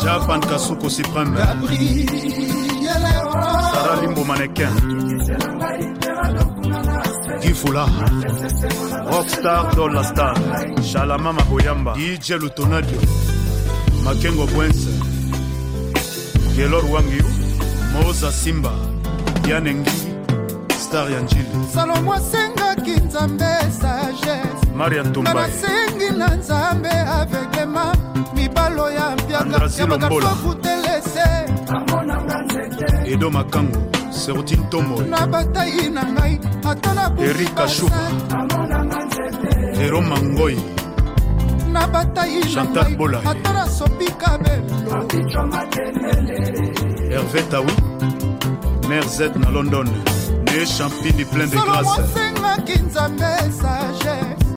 Japan Kasuko Supreme Sarah Limbo Mannequin Guy Fula Rockstar Dolla Star Shalamama Boyamba DJ Lutonadio Makengo Bwense Gelor Wangiu Moza Simba Yanengi Star Yanjili Salomo Senga Kinzambe Sagesse Maria Tumbai Nanasengi Nanzambe Avegema Mibalo ya Mpiaka Yabaka Futelese Edo Makango Serutine Tomo Nabatai Nangai Atana Erika Shuba Hero Mangoy Nabatai Chantal Bola Atana Sopika Belo Hervé Taoui Mère Z na London Né Champini plein de grâce Salomo Senga Kinzambe Sagesse